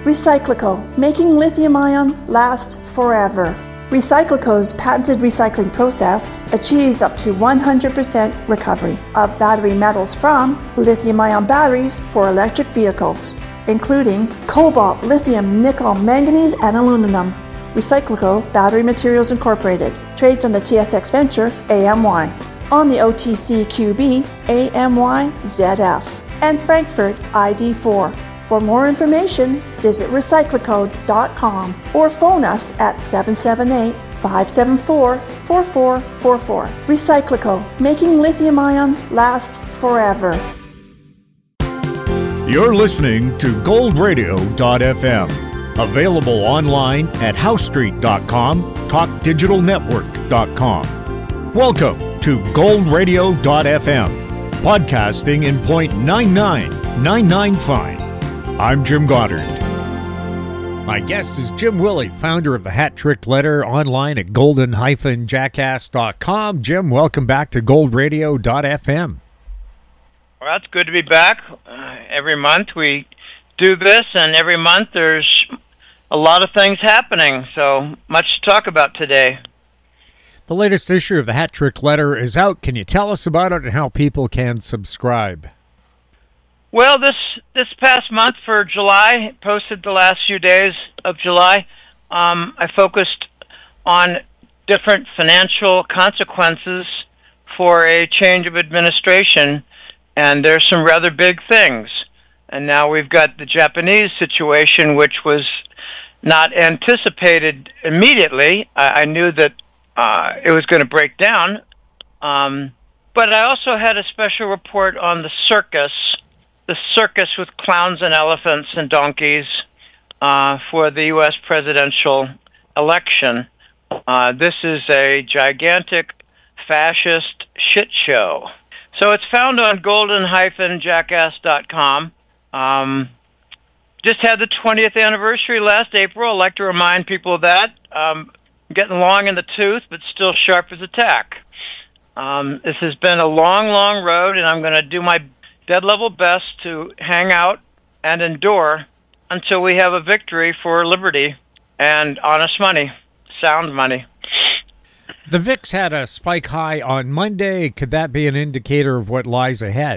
Recyclico, making lithium-ion last forever. Recyclico's patented recycling process achieves up to 100% recovery of battery metals from lithium-ion batteries for electric vehicles, including cobalt, lithium, nickel, manganese, and aluminum. Recyclico Battery Materials Incorporated trades on the TSX Venture AMY, on the OTCQB AMYZF, and Frankfurt ID4. For more information, visit recyclico.com or phone us at 778-574-4444. Recyclico, making lithium-ion last forever. You're listening to goldradio.fm. Available online at housestreet.com, talkdigitalnetwork.com. Welcome to goldradio.fm, podcasting in 0.99995. I'm Jim Goddard. My guest is Jim Willey, founder of the Hat Trick Letter, online at golden-jackass.com. Jim, welcome back to goldradio.fm. Well, that's good to be back. Every month we do this, and every month there's a lot of things happening, so much to talk about today. The latest issue of the Hat Trick Letter is out. Can you tell us about it and how people can subscribe? Well, this past month for July, posted the last few days of July, I focused on different financial consequences for a change of administration, and there's some rather big things. And now we've got the Japanese situation, which was not anticipated immediately. I knew that it was going to break down, but I also had a special report on the circus with clowns and elephants and donkeys for the U.S. presidential election. This is a gigantic fascist shit show. So it's found on golden-jackass.com. Just had the 20th anniversary last April. I'd like to remind people of that. Getting long in the tooth, but still sharp as a tack. This has been a long, long road, and I'm going to do my dead level best to hang out and endure until we have a victory for liberty and honest money, sound money. The VIX had a spike high on Monday. Could that be an indicator of what lies ahead?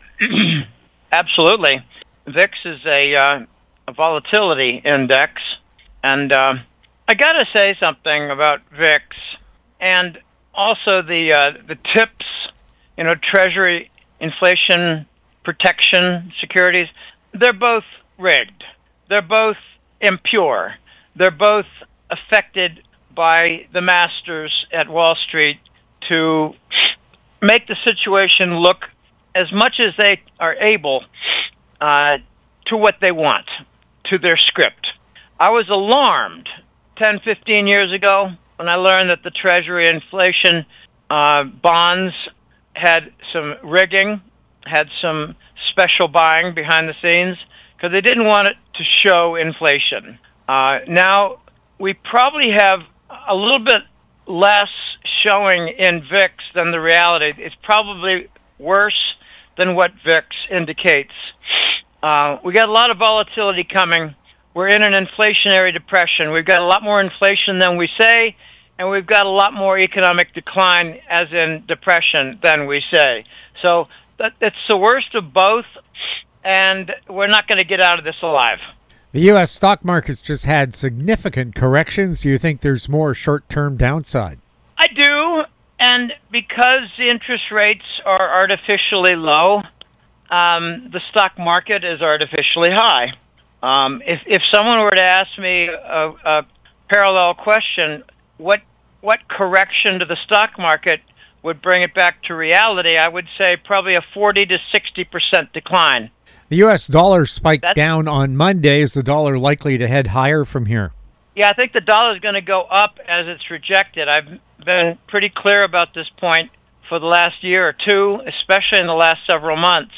Absolutely. VIX is a volatility index, and I got to say something about VIX and also the TIPS, Treasury inflation protection securities. They're both rigged. They're both impure. They're both affected by the masters at Wall Street to make the situation look as much as they are able to what they want, to their script. I was alarmed 10, 15 years ago when I learned that the Treasury inflation bonds had some rigging, had some special buying behind the scenes, because they didn't want it to show inflation. Now, we probably have a little bit less showing in VIX than the reality. It's probably worse than what VIX indicates. We got a lot of volatility coming. We're in an inflationary depression. We've got a lot more inflation than we say, and we've got a lot more economic decline, as in depression, than we say. So it's the worst of both, and we're not going to get out of this alive. The U.S. stock market's just had significant corrections. Do you think there's more short-term downside? I do, and because the interest rates are artificially low, the stock market is artificially high. If someone were to ask me a parallel question, what correction to the stock market would bring it back to reality, I would say probably a 40 to 60% decline. The U.S. dollar spiked down on Monday. Is the dollar likely to head higher from here? Yeah, I think the dollar is going to go up as it's rejected. I've been pretty clear about this point for the last year or two, especially in the last several months.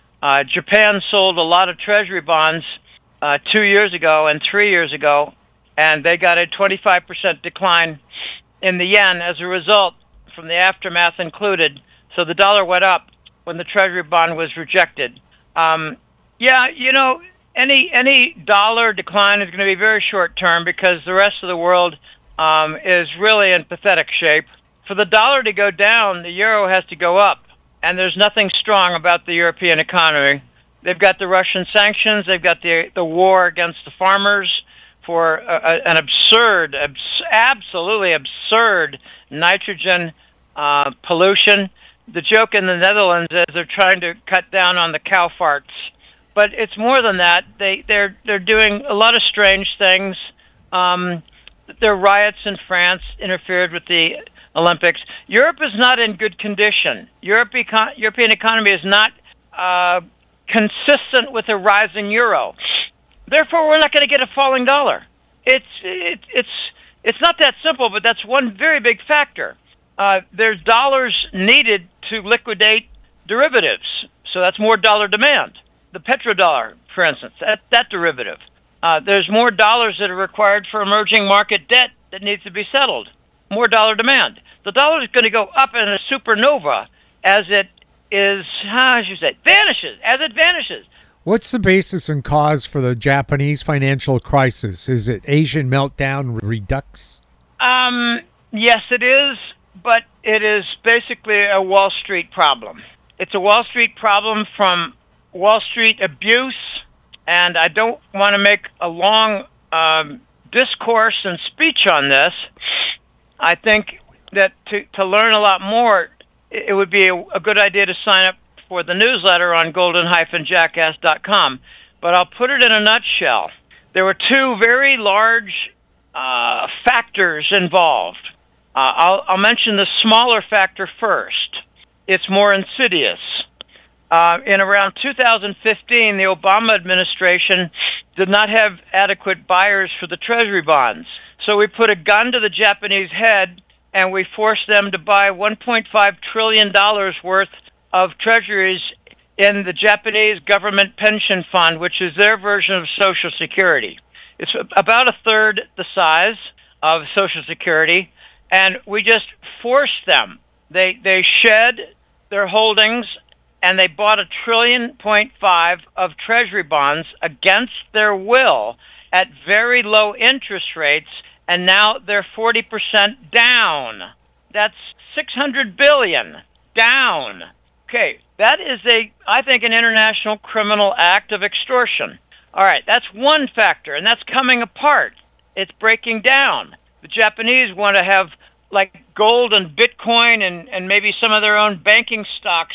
Japan sold a lot of treasury bonds 2 years ago and 3 years ago, and they got a 25% decline in the yen as a result, from the aftermath included. So the dollar went up when the treasury bond was rejected. any dollar decline is going to be very short term because the rest of the world is really in pathetic shape. For the dollar to go down, the euro has to go up, and there's nothing strong about the European economy. They've got the Russian sanctions. They've got the war against the farmers for an absolutely absurd nitrogen pollution. The joke in the Netherlands is they're trying to cut down on the cow farts. But it's more than that. They're doing a lot of strange things. Their riots in France interfered with the Olympics. Europe is not in good condition. European economy is not consistent with a rising euro. Therefore, we're not going to get a falling dollar. It's not that simple, but that's one very big factor. There's dollars needed to liquidate derivatives, so that's more dollar demand. The petrodollar, for instance, that derivative. There's more dollars that are required for emerging market debt that needs to be settled. More dollar demand. The dollar is going to go up in a supernova as it vanishes. As it vanishes. What's the basis and cause for the Japanese financial crisis? Is it Asian meltdown redux? Yes, it is, but it is basically a Wall Street problem. It's a Wall Street problem from Wall Street abuse, and I don't want to make a long discourse and speech on this. I think that to learn a lot more, it would be a good idea to sign up for the newsletter on golden-jackass.com. But I'll put it in a nutshell. There were two very large factors involved. I'll mention the smaller factor first. It's more insidious. In around 2015, the Obama administration did not have adequate buyers for the Treasury bonds. So we put a gun to the Japanese head, and we forced them to buy $1.5 trillion worth of treasuries in the Japanese government pension fund, which is their version of Social Security. It's about a third the size of Social Security, and we just forced them. They shed their holdings, and they bought $1.5 trillion of treasury bonds against their will at very low interest rates, and now they're 40% down. That's $600 billion down. Okay, that is I think, an international criminal act of extortion. All right, that's one factor, and that's coming apart. It's breaking down. The Japanese want to have like gold and Bitcoin and maybe some of their own banking stocks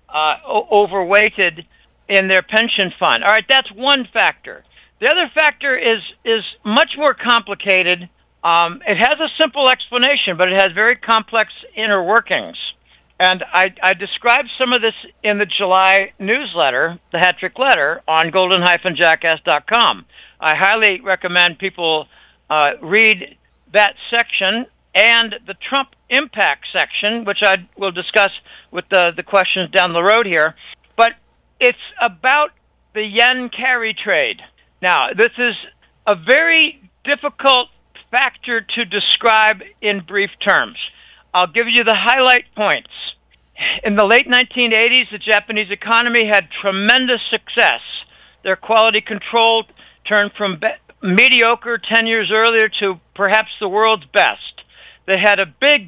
overweighted in their pension fund. All right, that's one factor. The other factor is much more complicated. It has a simple explanation, but it has very complex inner workings. And I described some of this in the July newsletter, the Hat Trick Letter, on golden-jackass.com. I highly recommend people read that section and the Trump impact section, which I will discuss with the questions down the road here. But it's about the yen carry trade. Now, this is a very difficult factor to describe in brief terms. I'll give you the highlight points. In the late 1980s, the Japanese economy had tremendous success. Their quality control turned from mediocre 10 years earlier to perhaps the world's best. They had a big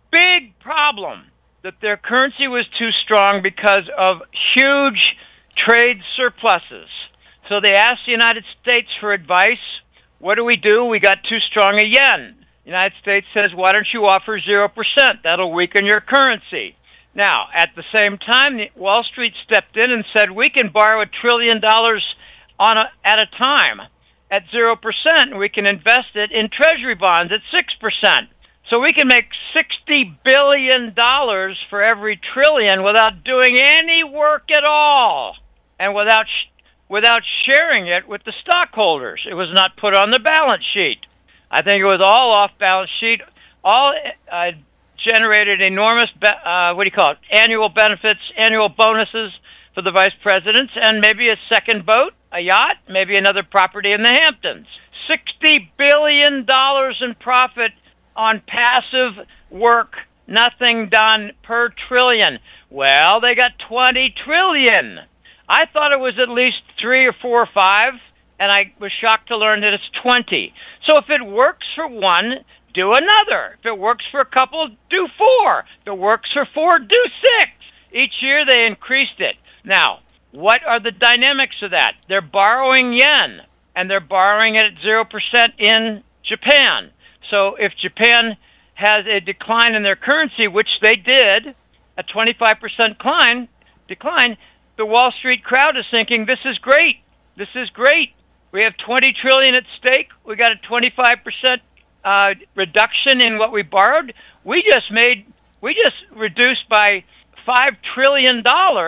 problem that their currency was too strong because of huge trade surpluses. So they asked the United States for advice. What do? We got too strong a yen. The United States says, why don't you offer 0%? That'll weaken your currency. Now, at the same time, Wall Street stepped in and said, we can borrow $1 trillion at a time at 0%, and we can invest it in treasury bonds at 6%. So we can make $60 billion for every trillion without doing any work at all, and without sharing it with the stockholders. It was not put on the balance sheet. I think it was all off balance sheet, all generated enormous, annual benefits, annual bonuses for the vice presidents, and maybe a second boat, a yacht, maybe another property in the Hamptons. $60 billion in profit on passive work, nothing done per trillion. Well, they got $20 trillion. I thought it was at least 3 or 4 or 5, and I was shocked to learn that it's 20. So if it works for one, do another. If it works for a couple, do 4. If it works for 4, do 6. Each year they increased it. Now, what are the dynamics of that? They're borrowing yen, and they're borrowing it at 0% in Japan. So if Japan has a decline in their currency, which they did, a 25% decline, the Wall Street crowd is thinking, this is great. This is great. We have $20 trillion at stake. We got a 25% reduction in what we borrowed. We just reduced by $5 trillion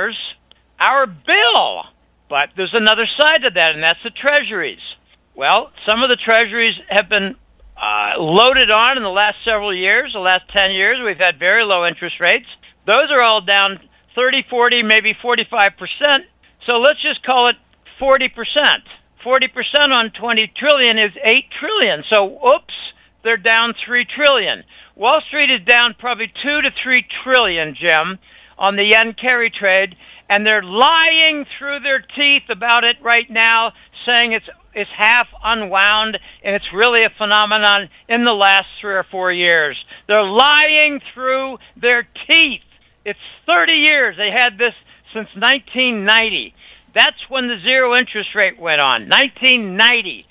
our bill. But there's another side to that, and that's the treasuries. Well, some of the treasuries have been loaded on in the last several years. The last 10 years, we've had very low interest rates. Those are all down 30, 40, maybe 45%. So let's just call it 40%. 40% on 20 trillion is 8 trillion. So, oops, they're down 3 trillion. Wall Street is down probably 2 to 3 trillion, Jim, on the yen carry trade, and they're lying through their teeth about it right now, saying it's half unwound, and it's really a phenomenon in the last 3 or 4 years. They're lying through their teeth. It's 30 years. They had this since 1990. That's when the zero interest rate went on, 1990,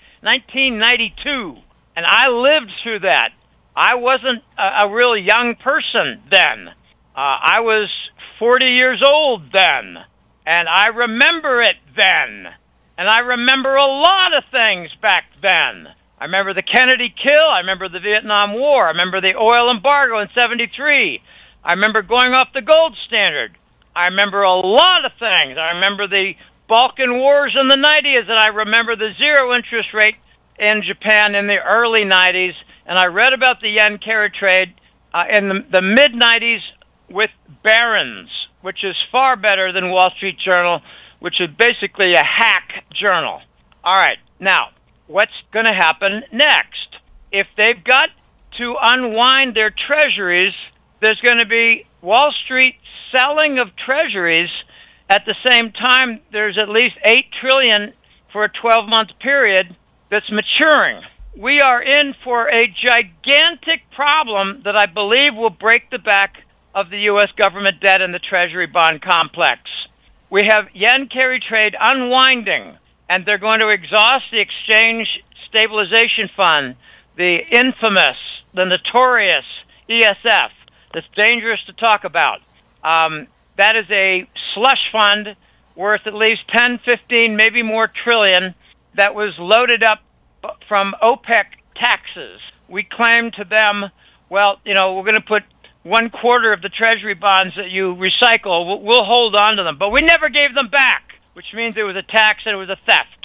1992. And I lived through that. I wasn't a real young person then. I was 40 years old then. And I remember it then. And I remember a lot of things back then. I remember the Kennedy kill. I remember the Vietnam War. I remember the oil embargo in 73. I remember going off the gold standard. I remember a lot of things. I remember the Balkan Wars in the 90s, and I remember the zero interest rate in Japan in the early 90s. And I read about the yen carry trade in the mid-90s with Barron's, which is far better than Wall Street Journal, which is basically a hack journal. All right, now, what's going to happen next? If they've got to unwind their treasuries, there's going to be Wall Street selling of treasuries. At the same time, there's at least $8 trillion for a 12-month period that's maturing. We are in for a gigantic problem that I believe will break the back of the U.S. government debt and the Treasury bond complex. We have yen carry trade unwinding, and they're going to exhaust the Exchange Stabilization Fund, the infamous, the notorious ESF. That's dangerous to talk about. That is a slush fund worth at least 10, 15, maybe more trillion that was loaded up from OPEC taxes. We claimed to them, well, we're going to put 1/4 of the Treasury bonds that you recycle, we'll hold on to them. But we never gave them back, which means it was a tax and it was a theft.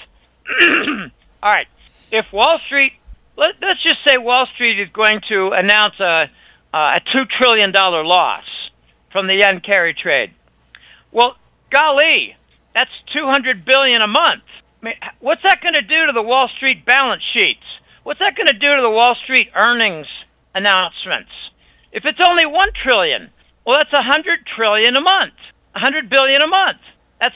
All right. If Wall Street, let's just say Wall Street is going to announce a $2 trillion loss from the yen carry trade. Well, golly, that's $200 billion a month. I mean, what's that going to do to the Wall Street balance sheets? What's that going to do to the Wall Street earnings announcements? If it's only $1 trillion, well, that's $100 trillion a month, $100 billion a month. That's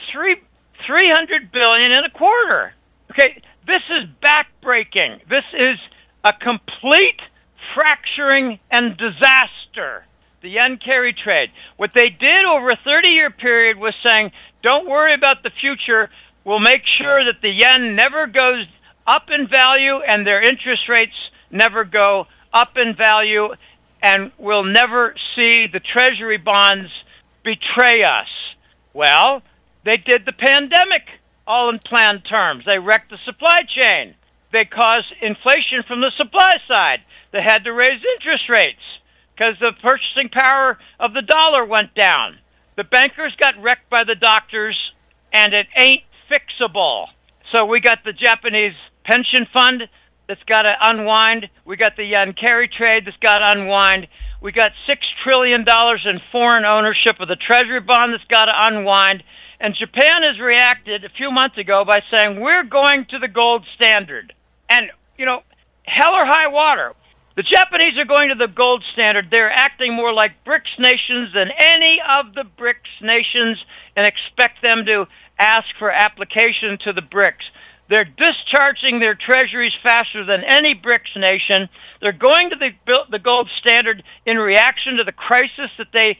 $300 billion in a quarter. Okay, this is backbreaking. This is a complete fracturing and disaster. The yen carry trade. What they did over a 30-year period was saying, don't worry about the future. We'll make sure that the yen never goes up in value and their interest rates never go up in value, and we'll never see the Treasury bonds betray us. Well, they did the pandemic all in planned terms. They wrecked the supply chain. They caused inflation from the supply side. They had to raise interest rates because the purchasing power of the dollar went down. The bankers got wrecked by the doctors, and it ain't fixable. So we got the Japanese pension fund that's got to unwind. We got the yen carry trade that's got to unwind. We got $6 trillion in foreign ownership of the Treasury bond that's got to unwind. And Japan has reacted a few months ago by saying, we're going to the gold standard. And, hell or high water. The Japanese are going to the gold standard. They're acting more like BRICS nations than any of the BRICS nations and expect them to ask for application to the BRICS. They're discharging their treasuries faster than any BRICS nation. They're going to the gold standard in reaction to the crisis that they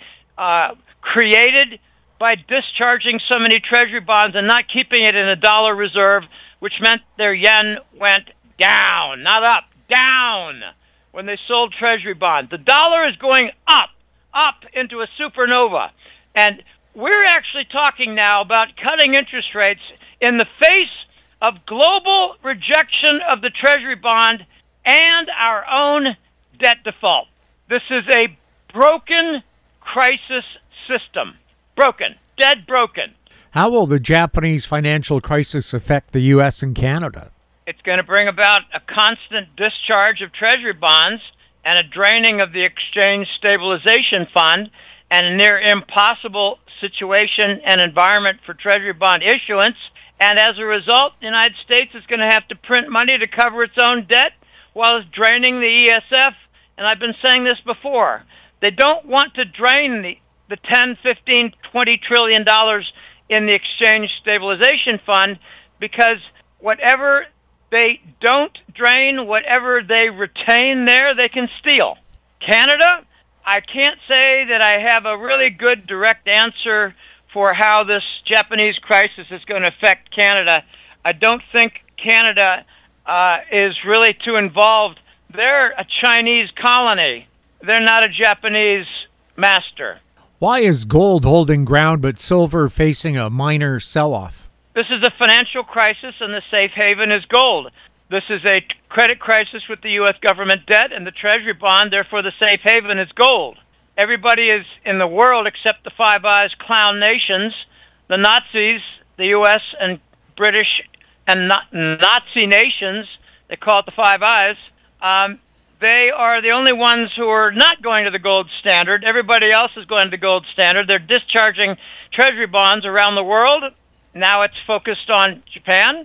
created by discharging so many treasury bonds and not keeping it in a dollar reserve, which meant their yen went down, not up, down, when they sold treasury bonds. The dollar is going up into a supernova. And we're actually talking now about cutting interest rates in the face of global rejection of the treasury bond and our own debt default. This is a broken crisis system. Broken. Dead broken. How will the Japanese financial crisis affect the U.S. and Canada? It's going to bring about a constant discharge of treasury bonds and a draining of the Exchange Stabilization Fund and a near impossible situation and environment for treasury bond issuance. And as a result, the United States is going to have to print money to cover its own debt while it's draining the ESF. And I've been saying this before. They don't want to drain the $10, $15, $20 trillion in the Exchange Stabilization Fund because whatever they don't drain, whatever they retain there, they can steal. Canada, I can't say that I have a really good direct answer for how this Japanese crisis is going to affect Canada. I don't think Canada is really too involved. They're a Chinese colony. They're not a Japanese master. Why is gold holding ground but silver facing a minor sell-off? This is a financial crisis, and the safe haven is gold. This is a credit crisis with the U.S. government debt and the Treasury bond. Therefore, the safe haven is gold. Everybody is in the world except the Five Eyes clown nations, the Nazis, the U.S. and British and Nazi nations. They call it the Five Eyes. They are the only ones who are not going to the gold standard. Everybody else is going to the gold standard. They're discharging treasury bonds around the world. Now it's focused on Japan.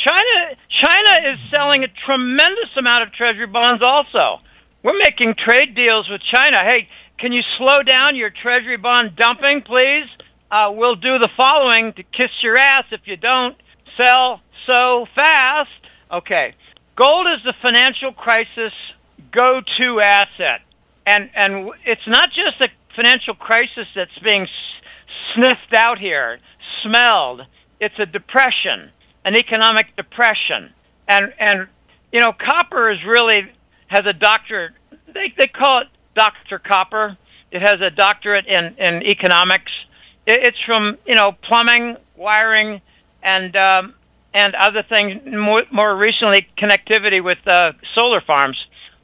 China is selling a tremendous amount of treasury bonds also. We're making trade deals with China. Hey, can you slow down your treasury bond dumping, please? We'll do the following to kiss your ass if you don't sell so fast. Okay. Gold is the financial crisis go-to asset. And it's not just a financial crisis that's being sniffed out here, smelled. It's a depression, an economic depression. And you know, copper is really has a doctorate. They call it Dr. Copper. It has a doctorate in economics. It's from, you know, plumbing, wiring, and other things, more recently connectivity with solar farms.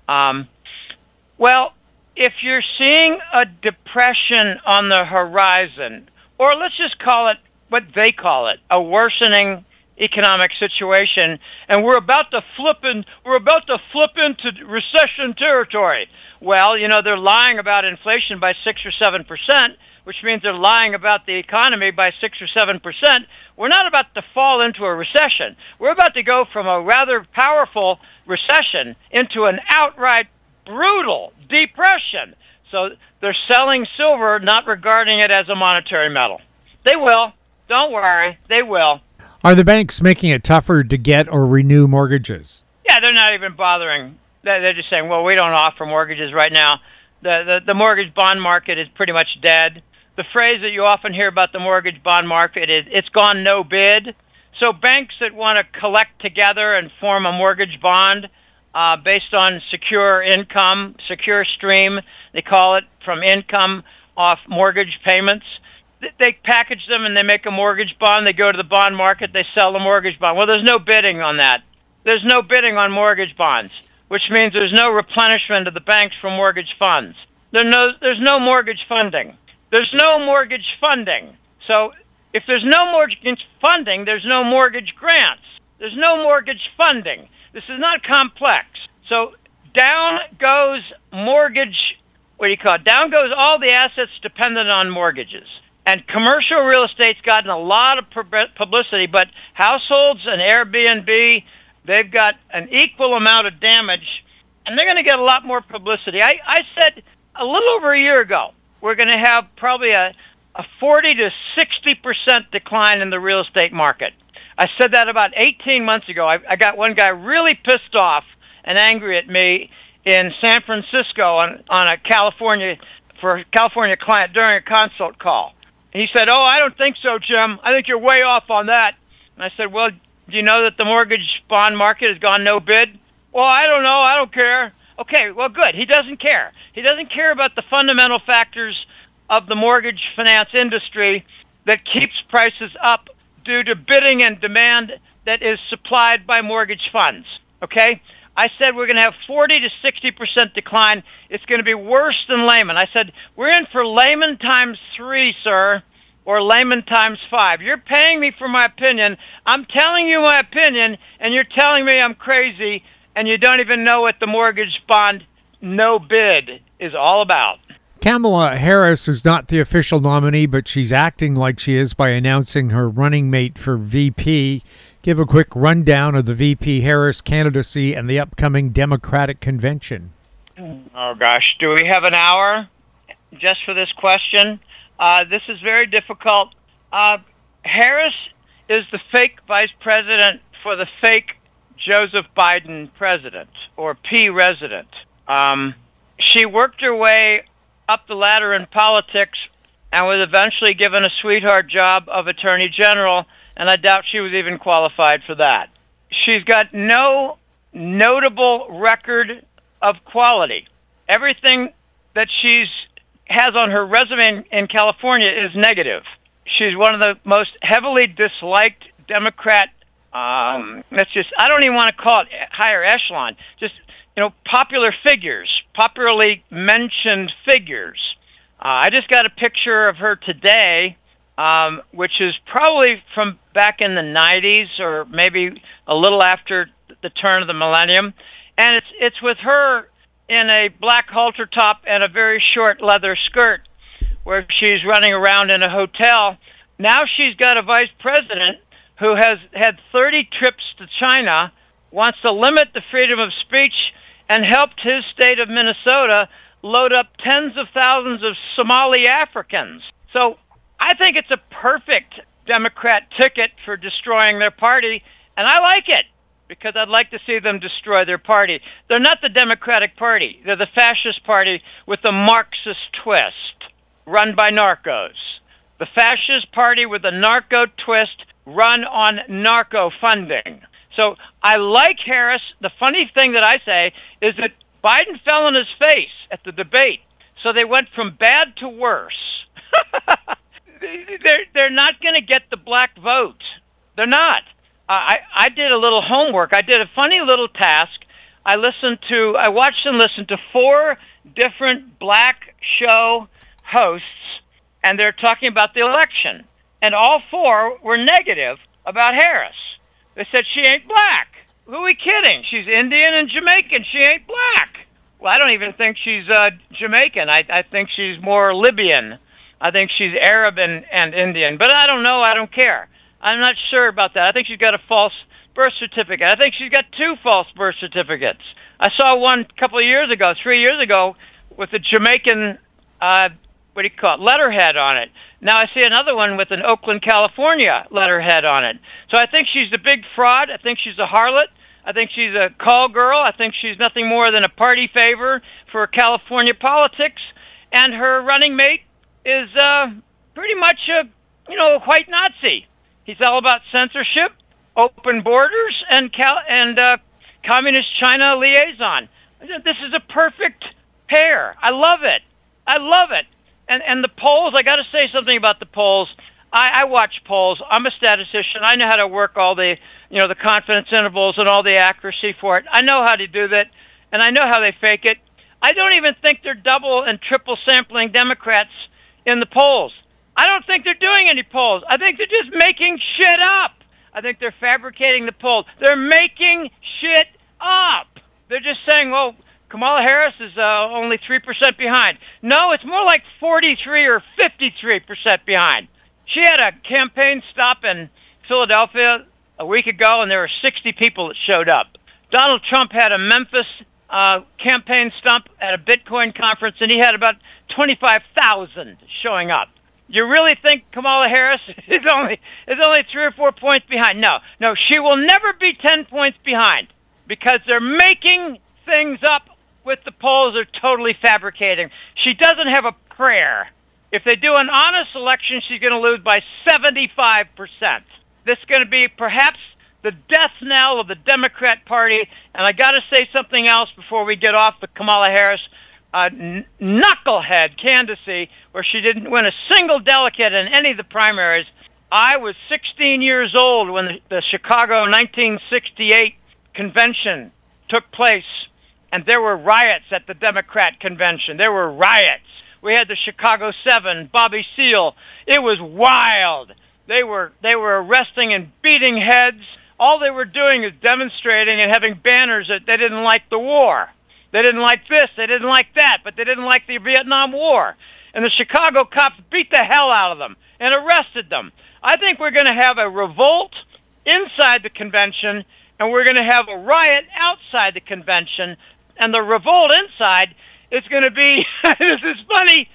Well, if you're seeing a depression on the horizon, or let's just call it what they call it, a worsening economic situation, and we're about to flip into recession territory. Well, you know, they're lying about inflation by 6 or 7%, which means they're lying about the economy by 6 or 7%. We're not about to fall into a recession. We're about to go from a rather powerful recession into an outright brutal depression. So they're selling silver, not regarding it as a monetary metal. They will. Don't worry. They will. Are the banks making it tougher to get or renew mortgages? Yeah, they're not even bothering. They're just saying, well, we don't offer mortgages right now. The mortgage bond market is pretty much dead. The phrase that you often hear about the mortgage bond market is, it's gone no bid. So banks that want to collect together and form a mortgage bond based on secure income, secure stream, they call it, from income off mortgage payments, they package them and they make a mortgage bond. They go to the bond market, they sell the mortgage bond. Well, there's no bidding on that. There's no bidding on mortgage bonds, which means there's no replenishment of the banks from mortgage funds. There's no mortgage funding. There's no mortgage funding. So if there's no mortgage funding, there's no mortgage grants. There's no mortgage funding. This is not complex. So down goes mortgage, down goes all the assets dependent on mortgages. And commercial real estate's gotten a lot of publicity, but households and Airbnb, they've got an equal amount of damage, and they're going to get a lot more publicity. I said a little over a year ago, we're going to have probably a a 40 to 60% decline in the real estate market. I said that about 18 months ago. I got one guy really pissed off and angry at me in San Francisco on a California client during a consult call. He said, "Oh, I don't think so, Jim. I think you're way off on that." And I said, "Well, do you know that the mortgage bond market has gone no bid?" "Well, I don't know. I don't care." Okay, well, good. He doesn't care. He doesn't care about the fundamental factors of the mortgage finance industry that keeps prices up due to bidding and demand that is supplied by mortgage funds. Okay? I said we're going to have 40 to 60% decline. It's going to be worse than Lehman. I said, we're in for Lehman times 3, sir, or Lehman times 5. You're paying me for my opinion. I'm telling you my opinion, and you're telling me I'm crazy, and you don't even know what the mortgage bond no bid is all about. Kamala Harris is not the official nominee, but she's acting like she is by announcing her running mate for VP. Give a quick rundown of the VP Harris candidacy and the upcoming Democratic convention. Oh, gosh. Do we have an hour just for this question? This is very difficult. Harris is the fake vice president for the fake Joseph Biden president, or P-resident. She worked her way up the ladder in politics and was eventually given a sweetheart job of Attorney General, and I doubt she was even qualified for that. She's got no notable record of quality. Everything that has on her resume in California is negative. She's one of the most heavily disliked Democrat, I don't even want to call it higher echelon, just, popular figures, popularly mentioned figures. I just got a picture of her today, which is probably from back in the 90s or maybe a little after the turn of the millennium. And it's with her in a black halter top and a very short leather skirt where she's running around in a hotel. Now she's got a vice president who has had 30 trips to China, wants to limit the freedom of speech, and helped his state of Minnesota load up tens of thousands of Somali Africans. So I think it's a perfect Democrat ticket for destroying their party, and I like it because I'd like to see them destroy their party. They're not the Democratic Party. They're the fascist party with a Marxist twist, run by narcos. The fascist party with a narco twist, run on narco funding. So I like Harris. The funny thing that I say is that Biden fell on his face at the debate, so they went from bad to worse. They're not going to get the black vote. They're not. I did a little homework. I did a funny little task. I watched and listened to 4 different black show hosts, and they're talking about the election. And all 4 were negative about Harris. They said she ain't black. Who are we kidding? She's Indian and Jamaican. She ain't black. Well, I don't even think she's Jamaican. I think she's more Libyan. I think she's Arab and Indian. But I don't know. I don't care. I'm not sure about that. I think she's got a false birth certificate. I think she's got 2 false birth certificates. I saw one a couple of years ago, 3 years ago, with a Jamaican, letterhead on it. Now I see another one with an Oakland, California letterhead on it. So I think she's the big fraud. I think she's a harlot. I think she's a call girl. I think she's nothing more than a party favor for California politics. And her running mate is pretty much a white Nazi. He's all about censorship, open borders, and communist China liaison. This is a perfect pair. I love it. I love it. And the polls, I got to say something about the polls. I watch polls. I'm a statistician. I know how to work all the confidence intervals and all the accuracy for it. I know how to do that, and I know how they fake it. I don't even think they're double and triple sampling Democrats in the polls. I don't think they're doing any polls. I think they're just making shit up. I think they're fabricating the polls. They're making shit up. They're just saying, well, Kamala Harris is only 3% behind. No, it's more like 43 or 53% behind. She had a campaign stop in Philadelphia a week ago, and there were 60 people that showed up. Donald Trump had a Memphis campaign stump at a Bitcoin conference, and he had about 25,000 showing up. You really think Kamala Harris is only 3 or 4 points behind? No, she will never be 10 points behind because they're making things up with the polls. They're totally fabricating. She doesn't have a prayer. If they do an honest election, she's going to lose by 75%. This is going to be perhaps the death knell of the Democrat Party. And I got to say something else before we get off the Kamala Harris knucklehead candidacy, where she didn't win a single delegate in any of the primaries. I was 16 years old when the Chicago 1968 convention took place, and there were riots at the Democrat convention. There were riots. We had the Chicago 7, Bobby Seale. It was wild. They were arresting and beating heads. All they were doing is demonstrating and having banners that they didn't like the war. They didn't like this, they didn't like that, but they didn't like the Vietnam War. And the Chicago cops beat the hell out of them and arrested them. I think we're going to have a revolt inside the convention, and we're going to have a riot outside the convention. And the revolt inside is going to be, this is funny,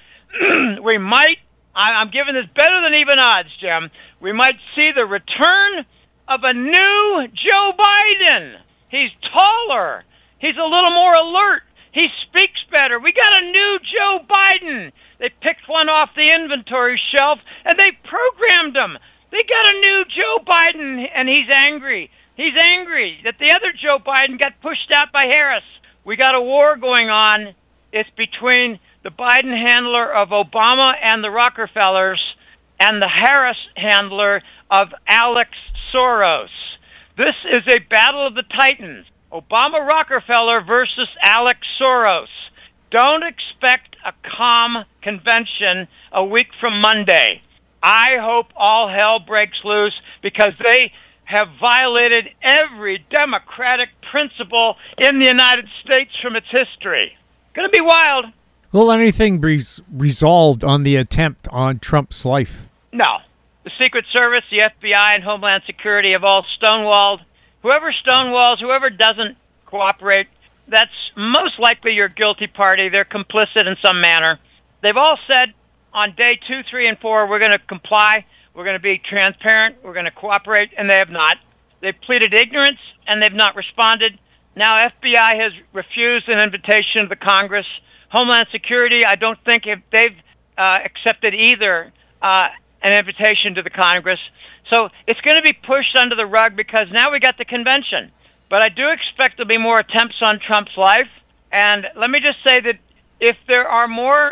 we might, I'm giving this better than even odds, Jim, we might see the return of a new Joe Biden. He's taller. He's a little more alert. He speaks better. We got a new Joe Biden. They picked one off the inventory shelf, and they programmed him. They got a new Joe Biden, and he's angry. He's angry that the other Joe Biden got pushed out by Harris. We got a war going on. It's between the Biden handler of Obama and the Rockefellers and the Harris handler of Alex Soros. This is a battle of the Titans. Obama Rockefeller versus Alex Soros. Don't expect a calm convention a week from Monday. I hope all hell breaks loose because they have violated every democratic principle in the United States from its history. Going to be wild. Will anything be resolved on the attempt on Trump's life? No. The Secret Service, the FBI, and Homeland Security have all stonewalled. Whoever stonewalls, whoever doesn't cooperate, that's most likely your guilty party. They're complicit in some manner. They've all said on day 2, 3, and 4, we're going to comply, we're going to be transparent, we're going to cooperate, and they have not. They've pleaded ignorance, and they've not responded. Now FBI has refused an invitation to the Congress. Homeland Security, I don't think if they've accepted either an invitation to the Congress. So it's going to be pushed under the rug because now we got the convention. But I do expect there'll be more attempts on Trump's life. And let me just say that if there are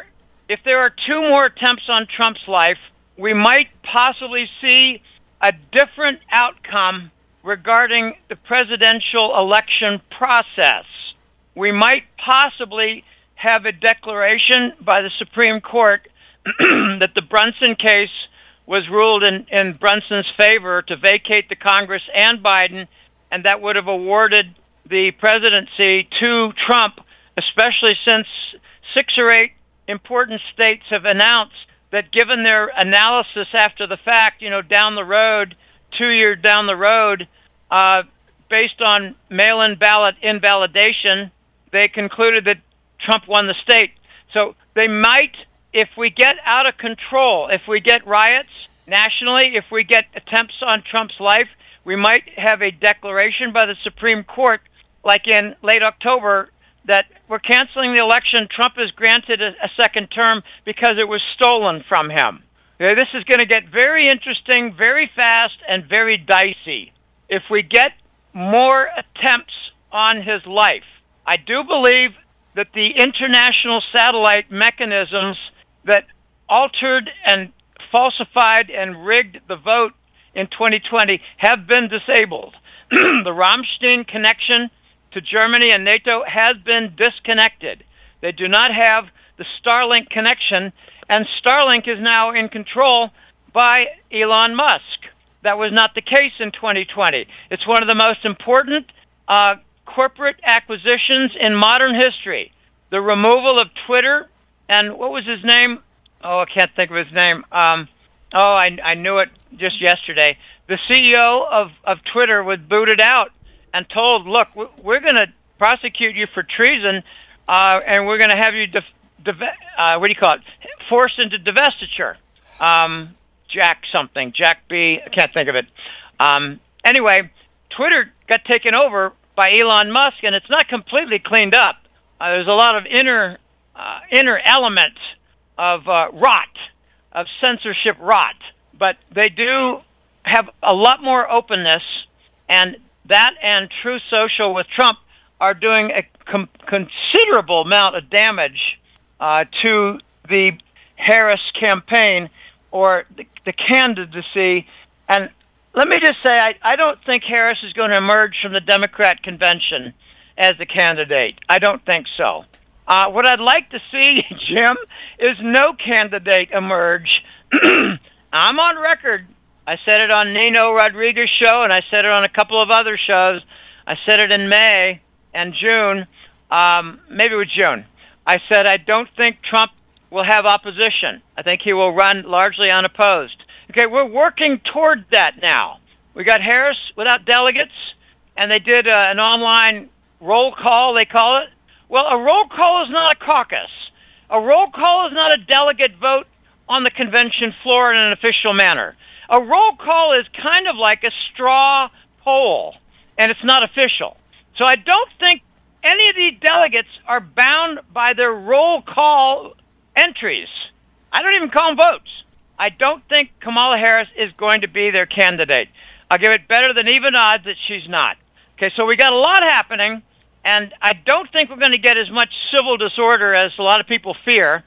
2 more attempts on Trump's life, we might possibly see a different outcome regarding the presidential election process. We might possibly have a declaration by the Supreme Court that the Brunson case was ruled in Brunson's favor to vacate the Congress and Biden, and that would have awarded the presidency to Trump, especially since 6 or 8 important states have announced that given their analysis after the fact, down the road, 2 years down the road, based on mail-in ballot invalidation, they concluded that Trump won the state. So they might, if we get out of control, if we get riots nationally, if we get attempts on Trump's life, we might have a declaration by the Supreme Court, like in late October, that we're canceling the election. Trump is granted a second term because it was stolen from him. Okay, this is going to get very interesting, very fast, and very dicey. If we get more attempts on his life, I do believe that the international satellite mechanisms that altered and falsified and rigged the vote in 2020 have been disabled. The Rammstein connection to Germany and NATO has been disconnected. They do not have the Starlink connection, and Starlink is now in control by Elon Musk. That was not the case in 2020. It's one of the most important corporate acquisitions in modern history. The removal of Twitter, and what was his name? Oh, I can't think of his name. I knew it just yesterday. The CEO of Twitter was booted out and told, look, we're going to prosecute you for treason, and we're going to have you, forced into divestiture. Jack something, Jack B. I can't think of it. Anyway, Twitter got taken over by Elon Musk, and it's not completely cleaned up. There's a lot of inner element of rot, of censorship rot, but they do have a lot more openness, and that and Truth Social with Trump are doing a considerable amount of damage to the Harris campaign or the candidacy. And let me just say, I don't think Harris is going to emerge from the Democrat convention as the candidate. I don't think so. What I'd like to see, Jim, is no candidate emerge. I'm on record. I said it on Nino Rodriguez's show, and I said it on a couple of other shows. I said it in May and June. Maybe it was June. I said I don't think Trump will have opposition. I think he will run largely unopposed. Okay, we're working toward that now. We got Harris without delegates, and they did an online roll call, they call it. Well, a roll call is not a caucus. A roll call is not a delegate vote on the convention floor in an official manner. A roll call is kind of like a straw poll, and it's not official. So I don't think any of these delegates are bound by their roll call entries. I don't even call them votes. I don't think Kamala Harris is going to be their candidate. I'll give it better than even odds that she's not. Okay, so we got a lot happening, and I don't think we're going to get as much civil disorder as a lot of people fear.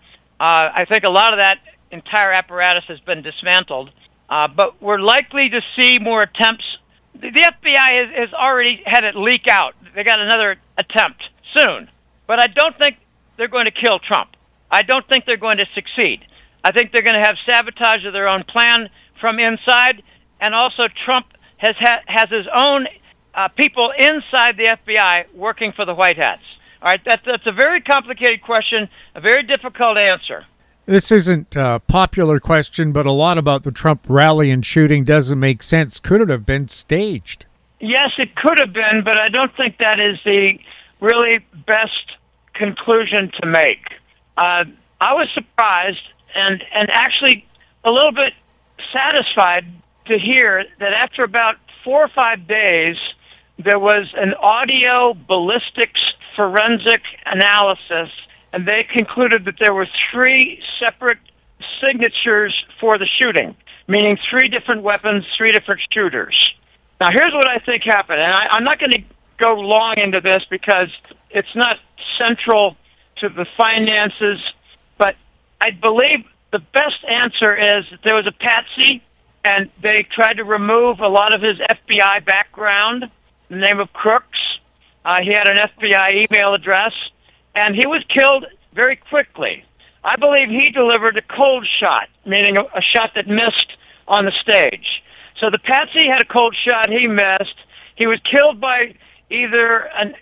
I think a lot of that entire apparatus has been dismantled, but we're likely to see more attempts. The FBI has already had it leak out. They got another attempt soon, but I don't think they're going to kill Trump. I don't think they're going to succeed. I think they're going to have sabotage of their own plan from inside, and also Trump has his own people inside the FBI working for the White Hats. All right, that's a very complicated question, a very difficult answer. This isn't a popular question, but a lot about the Trump rally and shooting doesn't make sense. Could it have been staged? Yes, it could have been, but I don't think that is the really best conclusion to make. I was surprised and actually a little bit satisfied to hear that after about 4 or 5 days, there was an audio ballistics forensic analysis, and they concluded that there were 3 separate signatures for the shooting, meaning 3 different weapons, 3 different shooters. Now, here's what I think happened, and I'm not going to go long into this because it's not central to the finances, but I believe the best answer is that there was a patsy, and they tried to remove a lot of his FBI background, the name of Crooks. He had an FBI email address, and he was killed very quickly. I believe he delivered a cold shot, meaning a shot that missed on the stage. So the patsy had a cold shot, he missed. He was killed by either an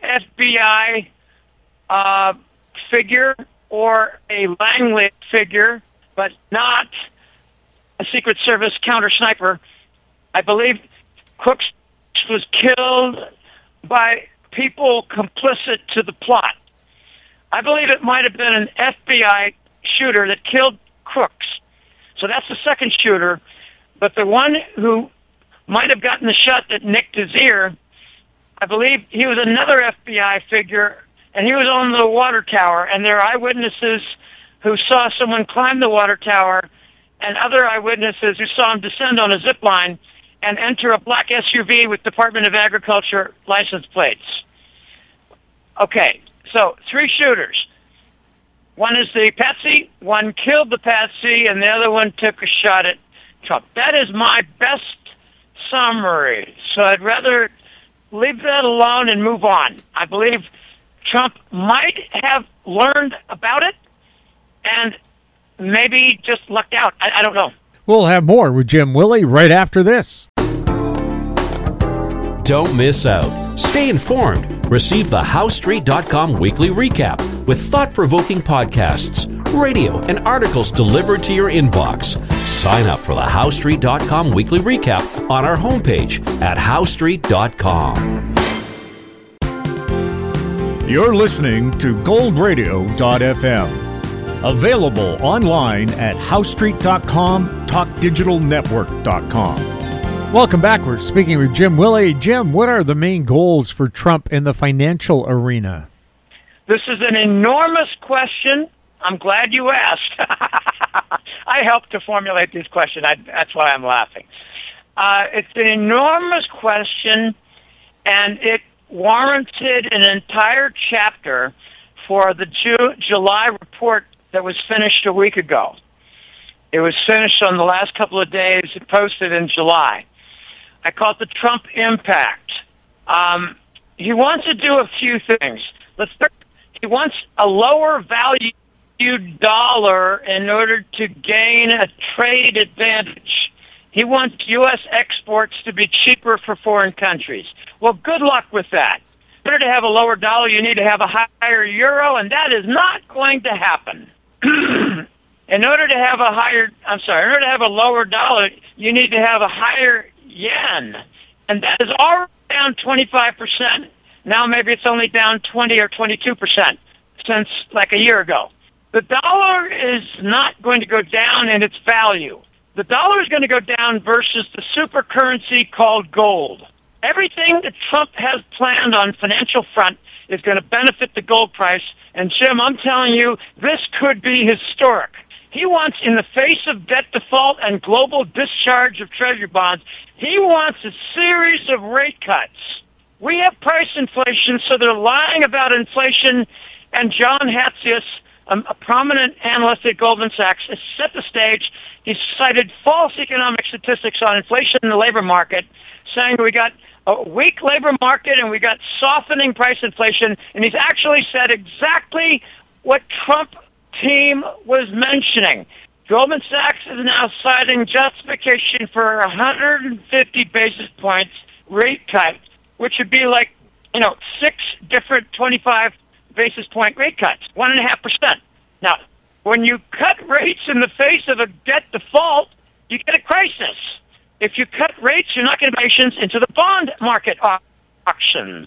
FBI figure or a Langley figure, but not a Secret Service counter sniper. I believe Crooks was killed by people complicit to the plot. I believe it might have been an FBI shooter that killed Crooks. So that's the second shooter. But the one who might have gotten the shot that nicked his ear, I believe he was another FBI figure, and he was on the water tower, and there are eyewitnesses who saw someone climb the water tower and other eyewitnesses who saw him descend on a zip line and enter a black SUV with Department of Agriculture license plates. Okay, so 3 shooters. One is the patsy, one killed the patsy, and the other one took a shot at Trump. That is my best summary. So I'd rather leave that alone and move on. I believe Trump might have learned about it and maybe just lucked out. I don't know. We'll have more with Jim Willey right after this. Don't miss out. Stay informed. Receive the HowStreet.com weekly recap with thought-provoking podcasts, radio, and articles delivered to your inbox. Sign up for the HowStreet.com weekly recap on our homepage at HowStreet.com. You're listening to GoldRadio.fm. Available online at HoweStreet.com, TalkDigitalNetwork.com. Welcome back. We're speaking with Jim Willey. Jim, what are the main goals for Trump in the financial arena? This is an enormous question. I'm glad you asked. I helped to formulate this question. That's why I'm laughing. It's an enormous question, and it warranted an entire chapter for the July report that was finished a week ago. It was finished on the last couple of days, posted in July. I call it the Trump impact. He wants to do a few things. He wants a lower value dollar in order to gain a trade advantage. He wants U.S. exports to be cheaper for foreign countries. Well, good luck with that. In order to have a lower dollar, you need to have a higher euro, and that is not going to happen. In order to have a lower dollar, you need to have a higher yen, and that is already down 25%. Now maybe it's only down 20 or 22% since like a year ago. The dollar is not going to go down in its value. The dollar is going to go down versus the super currency called gold. Everything that Trump has planned on financial front is going to benefit the gold price. And Jim, I'm telling you, this could be historic. He wants, in the face of debt default and global discharge of treasury bonds, he wants a series of rate cuts. We have price inflation, so they're lying about inflation. And John Hatzius, a prominent analyst at Goldman Sachs, has set the stage. He cited false economic statistics on inflation in the labor market, saying we got a weak labor market and we got softening price inflation, and he's actually said exactly what Trump team was mentioning. Goldman Sachs is now citing justification for 150 basis points rate cut, which would be like, 6 different 25 basis point rate cuts, 1.5%. Now, when you cut rates in the face of a debt default, you get a crisis. If you cut rates, you're not going to get patients into the bond market auctions.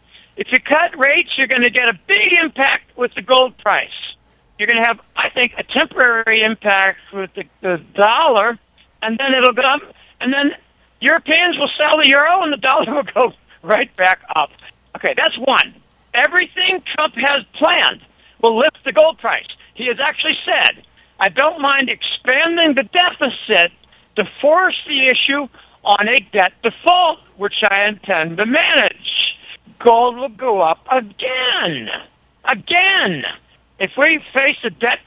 If you cut rates, you're going to get a big impact with the gold price. You're going to have, I think, a temporary impact with the dollar, and then it'll go up, and then Europeans will sell the euro, and the dollar will go right back up. Okay, that's one. Everything Trump has planned will lift the gold price. He has actually said, I don't mind expanding the deficit to force the issue on a debt default, which I intend to manage. Gold will go up again. Again. If we face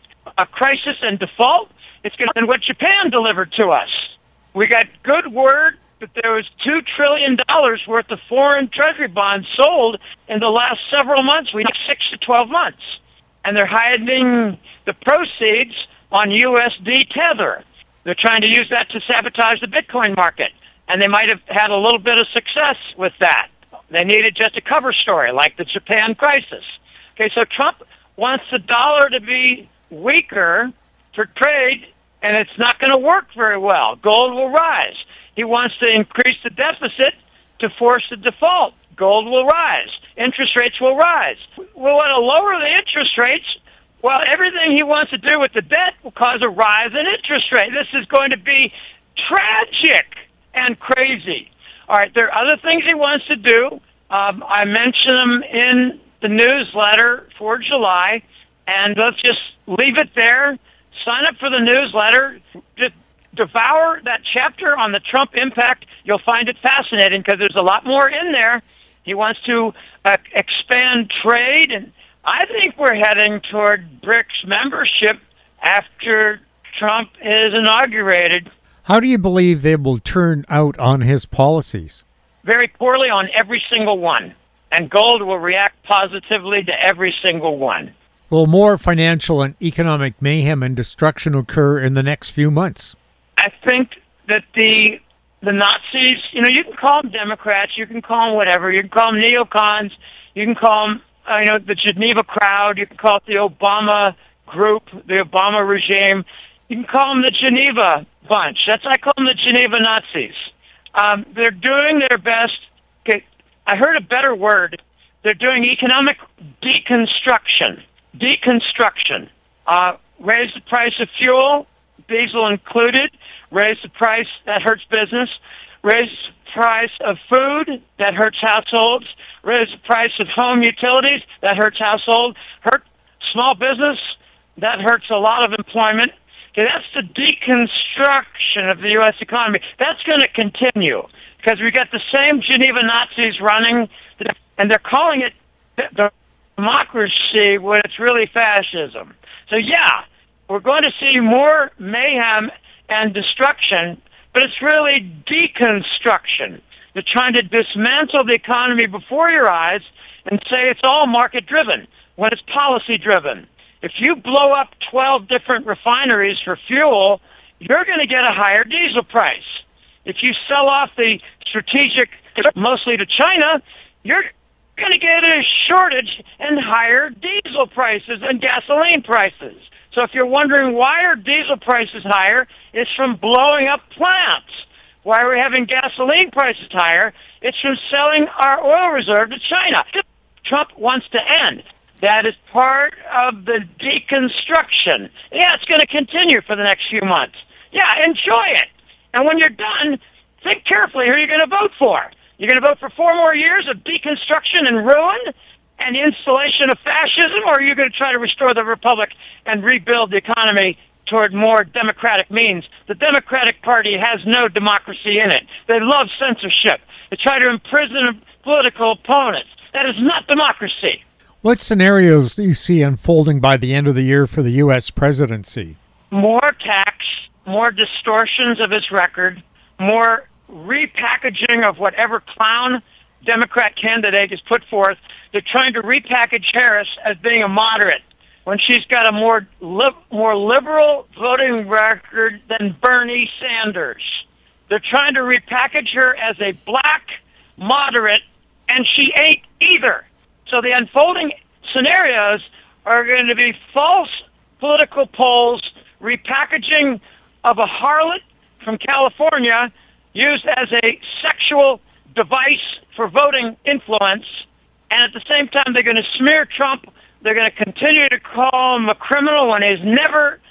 a crisis and default, it's going to be what Japan delivered to us. We got good word that there was $2 trillion worth of foreign treasury bonds sold in the last several months. We need 6 to 12 months. And they're hiding the proceeds on USD Tether. They're trying to use that to sabotage the Bitcoin market. And they might have had a little bit of success with that. They needed just a cover story like the Japan crisis. Okay, so Trump wants the dollar to be weaker for trade, and it's not going to work very well. Gold will rise. He wants to increase the deficit to force the default. Gold will rise. Interest rates will rise. We want to lower the interest rates. Well, everything he wants to do with the debt will cause a rise in interest rate. This is going to be tragic and crazy. All right, there are other things he wants to do. I mentioned them in the newsletter for July, and let's just leave it there. Sign up for the newsletter. Just devour that chapter on the Trump impact. You'll find it fascinating because there's a lot more in there. He wants to expand trade, and I think we're heading toward BRICS membership after Trump is inaugurated. How do you believe they will turn out on his policies? Very poorly on every single one, and gold will react positively to every single one. Will more financial and economic mayhem and destruction occur in the next few months? I think that the Nazis, you can call them Democrats, you can call them whatever, you can call them neocons, you can call them, the Geneva crowd, you can call it the Obama group, the Obama regime, you can call them the Geneva bunch. I call them the Geneva Nazis. They're doing their best. Okay, I heard a better word. They're doing economic deconstruction. raise the price of fuel, diesel included, raise the price, that hurts business, raise the price of food, that hurts households, raise the price of home utilities, that hurts household, hurt small business, that hurts a lot of employment. Okay, that's the deconstruction of the U.S. economy. That's going to continue because we got the same Geneva Nazis running, and they're calling it democracy when it's really fascism. So, yeah, we're going to see more mayhem and destruction, but it's really deconstruction. They're trying to dismantle the economy before your eyes and say it's all market-driven when it's policy-driven. If you blow up 12 different refineries for fuel, you're going to get a higher diesel price. If you sell off the strategic, mostly to China, you're going to get a shortage and higher diesel prices and gasoline prices. So if you're wondering why are diesel prices higher, it's from blowing up plants. Why are we having gasoline prices higher? It's from selling our oil reserve to China. Trump wants to end. That is part of the deconstruction. Yeah, it's going to continue for the next few months. Yeah, enjoy it. And when you're done, think carefully who you're going to vote for. You're going to vote for 4 more years of deconstruction and ruin and installation of fascism, or are you going to try to restore the republic and rebuild the economy toward more democratic means? The Democratic Party has no democracy in it. They love censorship. They try to imprison political opponents. That is not democracy. What scenarios do you see unfolding by the end of the year for the U.S. presidency? More tax, more distortions of his record, more repackaging of whatever clown Democrat candidate is put forth. They're trying to repackage Harris as being a moderate when she's got a more liberal voting record than Bernie Sanders. They're trying to repackage her as a black moderate, and she ain't either. So the unfolding scenarios are going to be false political polls, repackaging of a harlot from California used as a sexual device for voting influence, and at the same time they're going to smear Trump. They're going to continue to call him a criminal when he's never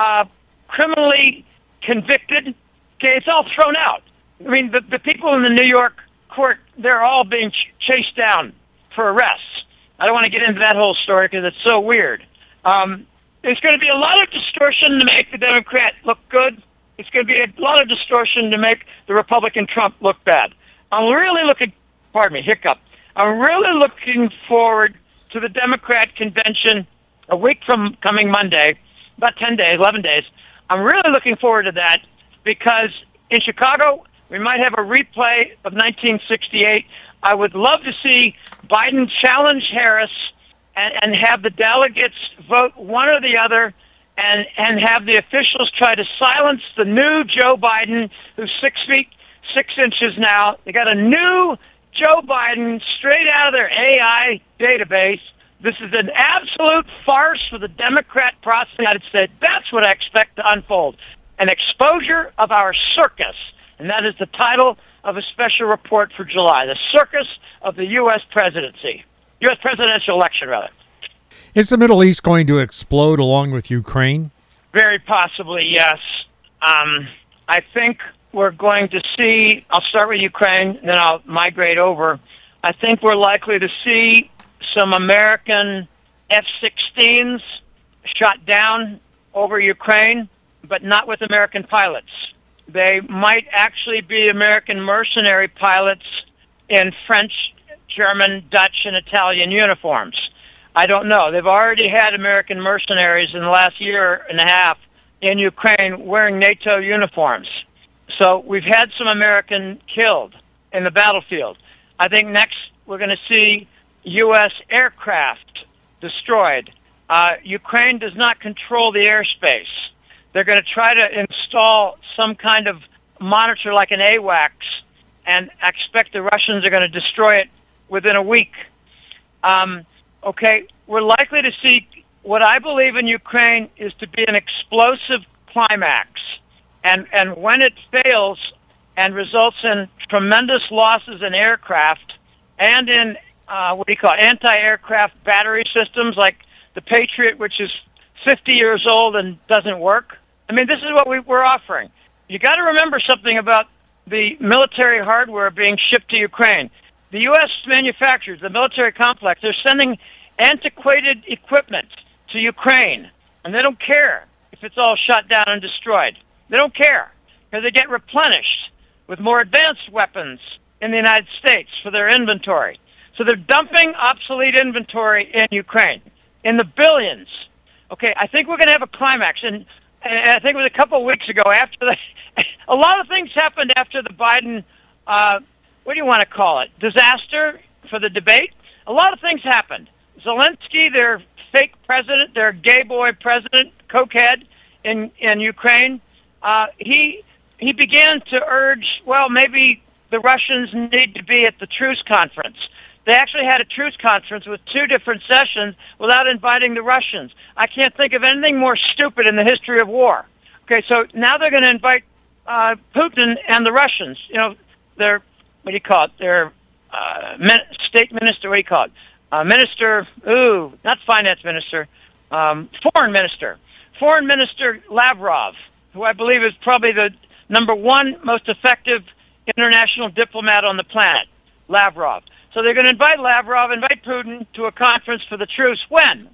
criminally convicted. Okay, it's all thrown out. I mean, the people in the New York court, they're all being chased down for arrests. I don't want to get into that whole story because it's so weird. There's going to be a lot of distortion to make the Democrat look good. It's going to be a lot of distortion to make the Republican Trump look bad. I'm really looking forward to the Democrat convention a week from coming Monday, about 10 days, 11 days. I'm really looking forward to that because in Chicago, we might have a replay of 1968. I would love to see Biden challenge Harris and have the delegates vote one or the other and have the officials try to silence the new Joe Biden, who's 6 feet 6 inches now. They got a new Joe Biden straight out of their AI database. This is an absolute farce for the Democrat process in the United States. That's what I expect to unfold. An exposure of our circus. And that is the title of a special report for July. The circus of the U.S. presidency. U.S. presidential election, rather. Is the Middle East going to explode along with Ukraine? Very possibly, yes. I think we're going to see, I'll start with Ukraine, then I'll migrate over. I think we're likely to see some American F-16s shot down over Ukraine, but not with American pilots. They might actually be American mercenary pilots in French, German, Dutch, and Italian uniforms. I don't know. They've already had American mercenaries in the last year and a half in Ukraine wearing NATO uniforms. So we've had some American killed in the battlefield. I think next we're going to see U.S. aircraft destroyed. Ukraine does not control the airspace. They're going to try to install some kind of monitor like an AWACS, and I expect the Russians are going to destroy it within a week. Okay, we're likely to see what I believe in Ukraine is to be an explosive climax. And when it fails and results in tremendous losses in aircraft and in, anti-aircraft battery systems like the Patriot, which is 50 years old and doesn't work. I mean, this is what we're offering. You got to remember something about the military hardware being shipped to Ukraine. The U.S. manufacturers, the military complex, they're sending antiquated equipment to Ukraine, and they don't care if it's all shot down and destroyed. They don't care because they get replenished with more advanced weapons in the United States for their inventory. So they're dumping obsolete inventory in Ukraine in the billions. Okay, I think we're going to have a climax, and I think it was a couple of weeks ago after a lot of things happened after the Biden, what do you want to call it, disaster for the debate. A lot of things happened. Zelensky, their fake president, their gay boy president, cokehead in Ukraine, he began to urge, well, maybe the Russians need to be at the truce conference. They actually had a truce conference with 2 different sessions without inviting the Russians. I can't think of anything more stupid in the history of war. Okay, so now they're going to invite Putin and the Russians. You know, their, what do you call it, their state minister, what do you call it? Minister, not finance minister, foreign minister. Foreign Minister Lavrov, who I believe is probably the number 1 most effective international diplomat on the planet, Lavrov. So they're going to invite Lavrov, invite Putin to a conference for the truce. When?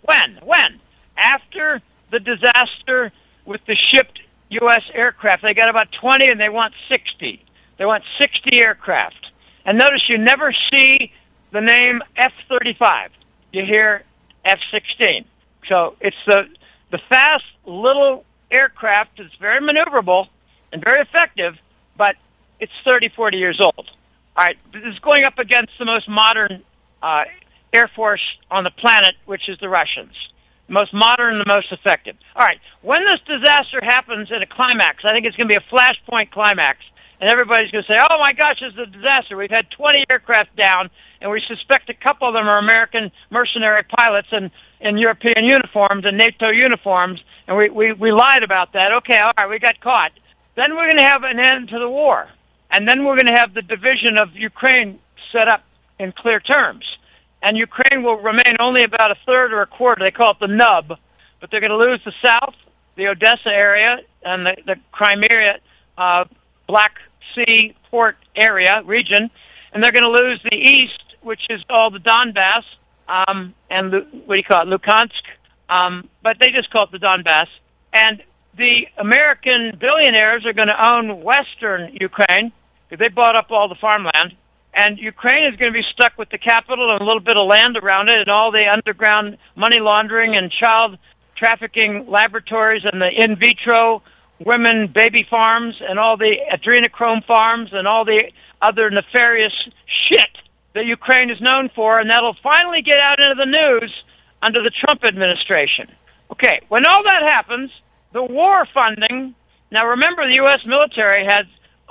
After the disaster with the shipped U.S. aircraft. They got about 20 and they want 60. They want 60 aircraft. And notice you never see the name F-35. You hear F-16. So it's the fast little aircraft that's very maneuverable and very effective, but it's 30, 40 years old. All right, this is going up against the most modern Air Force on the planet, which is the Russians. The most modern and the most effective. All right, when this disaster happens at a climax, I think it's going to be a flashpoint climax, and everybody's going to say, oh my gosh, this is a disaster. We've had 20 aircraft down, and we suspect a couple of them are American mercenary pilots in European uniforms and NATO uniforms, and we lied about that. Okay, all right, we got caught. Then we're going to have an end to the war. And then we're going to have the division of Ukraine set up in clear terms. And Ukraine will remain only about a third or a quarter. They call it the nub. But they're going to lose the south, the Odessa area, and the Crimea Black Sea port area, region. And they're going to lose the east, which is all the Donbass, and what do you call it, Luhansk. But they just call it the Donbass. And the American billionaires are going to own western Ukraine, because they bought up all the farmland. And Ukraine is going to be stuck with the capital and a little bit of land around it and all the underground money laundering and child trafficking laboratories and the in vitro women baby farms and all the adrenochrome farms and all the other nefarious shit that Ukraine is known for. And that'll finally get out into the news under the Trump administration. Okay, when all that happens, the war funding, now remember the U.S. military has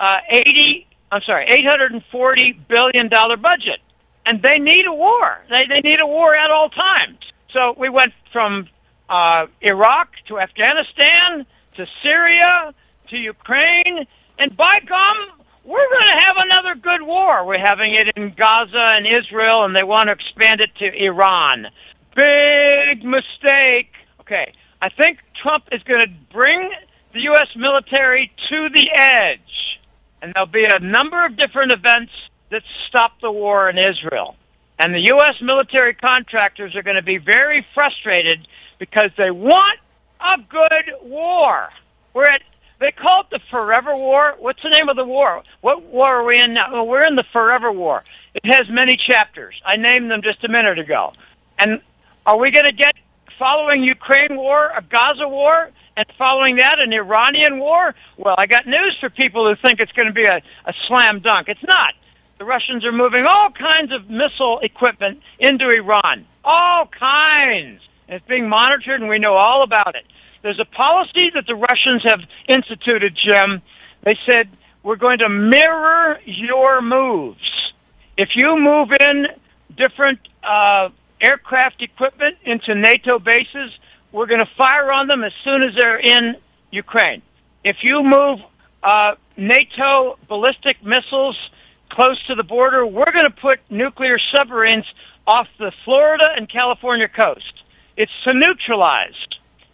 $840 billion budget, and they need a war. They need a war at all times. So we went from Iraq to Afghanistan to Syria to Ukraine, and by gum, we're going to have another good war. We're having it in Gaza and Israel, and they want to expand it to Iran. Big mistake. Okay, I think Trump is going to bring the U.S. military to the edge, and there'll be a number of different events that stop the war in Israel. And the U.S. military contractors are going to be very frustrated because they want a good war. They call it the Forever War. What's the name of the war? What war are we in now? Well, we're in the Forever War. It has many chapters. I named them just a minute ago. And are we going to get, following Ukraine war, a Gaza war, and following that, an Iranian war? Well, I got news for people who think it's going to be a slam dunk. It's not. The Russians are moving all kinds of missile equipment into Iran. All kinds. And it's being monitored, and we know all about it. There's a policy that the Russians have instituted, Jim. They said, we're going to mirror your moves. If you move in different aircraft equipment into NATO bases, we're going to fire on them as soon as they're in Ukraine. If you move NATO ballistic missiles close to the border, we're going to put nuclear submarines off the Florida and California coast. It's neutralized.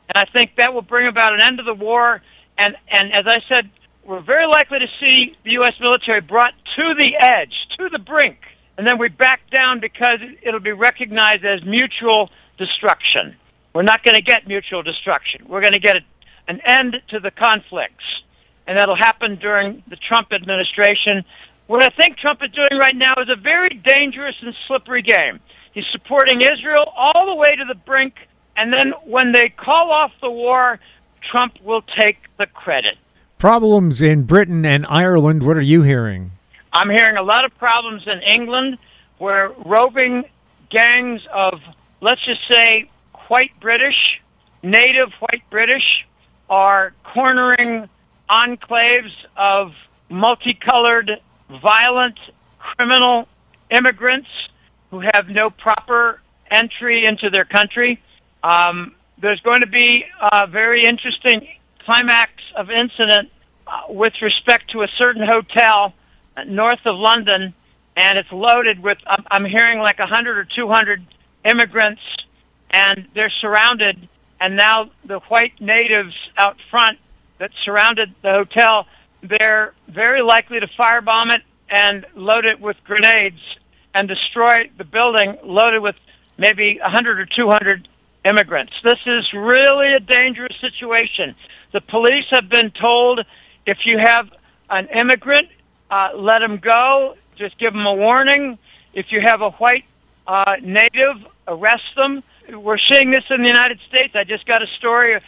And I think that will bring about an end to the war. And as I said, we're very likely to see the U.S. military brought to the edge, to the brink, and then we back down because it'll be recognized as mutual destruction. We're not going to get mutual destruction. We're going to get an end to the conflicts, and that'll happen during the Trump administration. What I think Trump is doing right now is a very dangerous and slippery game. He's supporting Israel all the way to the brink, and then when they call off the war, Trump will take the credit. Problems in Britain and Ireland, what are you hearing? I'm hearing a lot of problems in England where roving gangs of, let's just say, white British, native white British, are cornering enclaves of multicolored, violent, criminal immigrants who have no proper entry into their country. There's going to be a very interesting climax of incident with respect to a certain hotel north of London, and it's loaded with, I'm hearing like 100 or 200 immigrants, and they're surrounded, and now the white natives out front that surrounded the hotel, they're very likely to firebomb it and load it with grenades and destroy the building loaded with maybe 100 or 200 immigrants. This is really a dangerous situation. The police have been told if you have an immigrant, let him go. Just give him a warning. If you have a white native, arrest them. We're seeing this in the United States. I just got a story.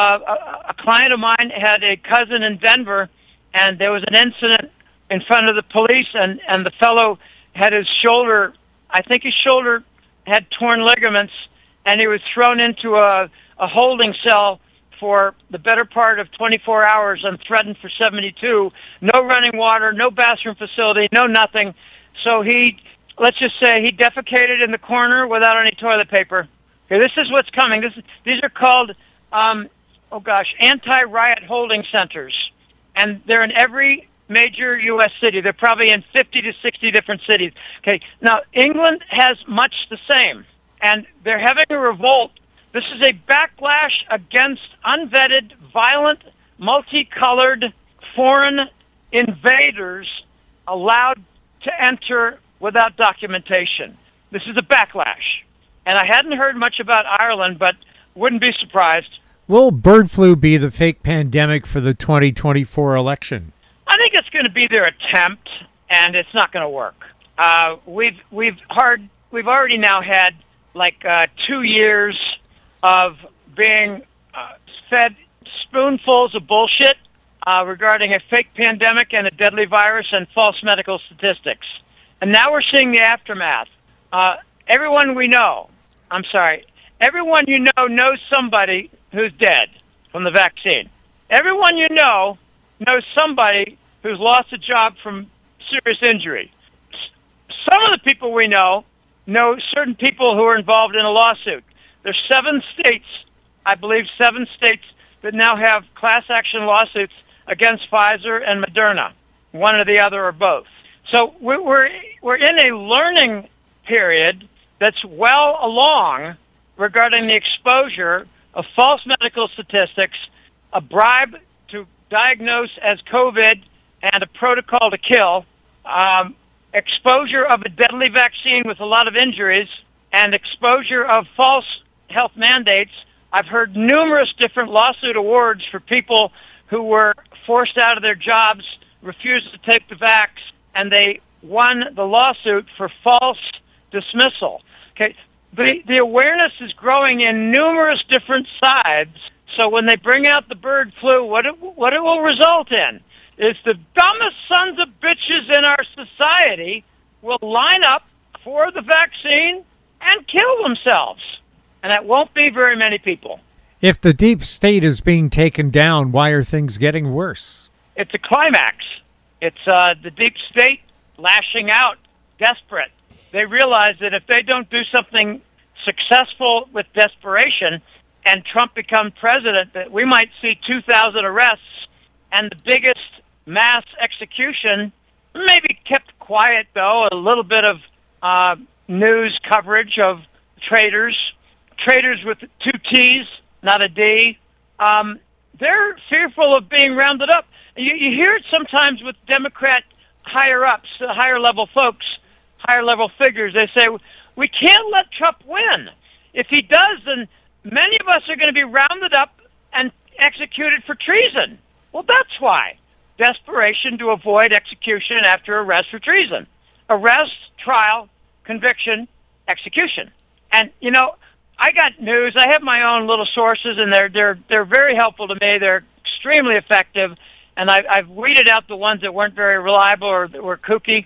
A client of mine had a cousin in Denver, and there was an incident in front of the police, and the fellow had his shoulder, I think his shoulder had torn ligaments, and he was thrown into a holding cell for the better part of 24 hours and threatened for 72. No running water, no bathroom facility, no nothing. So let's just say he defecated in the corner without any toilet paper. Okay, this is what's coming. These are called, anti-riot holding centers. And they're in every major U.S. city. They're probably in 50 to 60 different cities. Okay, now England has much the same. And they're having a revolt. This is a backlash against unvetted, violent, multicolored foreign invaders allowed to enter without documentation. This is a backlash. And I hadn't heard much about Ireland, but wouldn't be surprised. Will bird flu be the fake pandemic for the 2024 election? I think it's going to be their attempt, and it's not going to work. We've already now had 2 years of being fed spoonfuls of bullshit regarding a fake pandemic and a deadly virus and false medical statistics. And now we're seeing the aftermath. Everyone you know knows somebody who's dead from the vaccine. Everyone you know knows somebody who's lost a job from serious injury. Some of the people we know certain people who are involved in a lawsuit. There's 7 states, I believe 7 states, that now have class action lawsuits against Pfizer and Moderna, one or the other or both. So we're in a learning period that's well along regarding the exposure of false medical statistics, a bribe to diagnose as COVID, and a protocol to kill, exposure of a deadly vaccine with a lot of injuries, and exposure of false health mandates. I've heard numerous different lawsuit awards for people who were forced out of their jobs, refused to take the vax, and they won the lawsuit for false dismissal. Okay, the awareness is growing in numerous different sides. So when they bring out the bird flu, what it will result in is the dumbest sons of bitches in our society will line up for the vaccine and kill themselves. And that won't be very many people. If the deep state is being taken down, why are things getting worse? It's a climax. It's the deep state lashing out, desperate. They realize that if they don't do something successful with desperation and Trump becomes president, that we might see 2,000 arrests and the biggest mass execution, maybe kept quiet, though, a little bit of news coverage of traitors with 2 T's, not a D. They're fearful of being rounded up. You hear it sometimes with Democrat higher-ups, higher-level folks, higher-level figures. They say, we can't let Trump win. If he does, then many of us are going to be rounded up and executed for treason. Well, that's why. Desperation to avoid execution after arrest for treason. Arrest, trial, conviction, execution. And, I got news. I have my own little sources, and they're very helpful to me. They're extremely effective, and I've weeded out the ones that weren't very reliable or that were kooky.